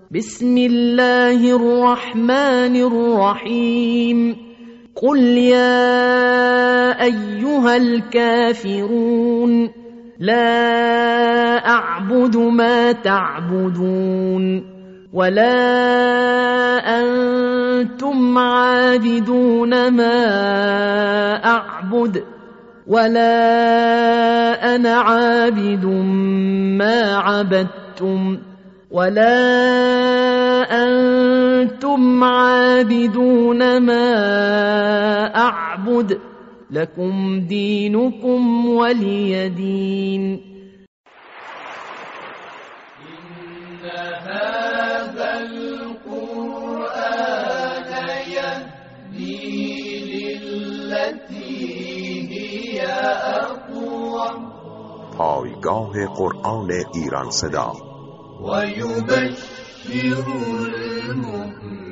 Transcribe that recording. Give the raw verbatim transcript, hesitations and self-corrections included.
بسم الله الرحمن الرحيم قل يا أيها الكافرون لا أعبد ما تعبدون ولا أنتم عابدون ما أعبد ولا أنا عابد ما عبدتم ولا أنتم عابدون ما أعبد لكم دينكم ولي دين. إن هذا القرآن يهدي للتي هي أقوم. پایگاه قرآن ایران صدا. ويبشر المؤمنين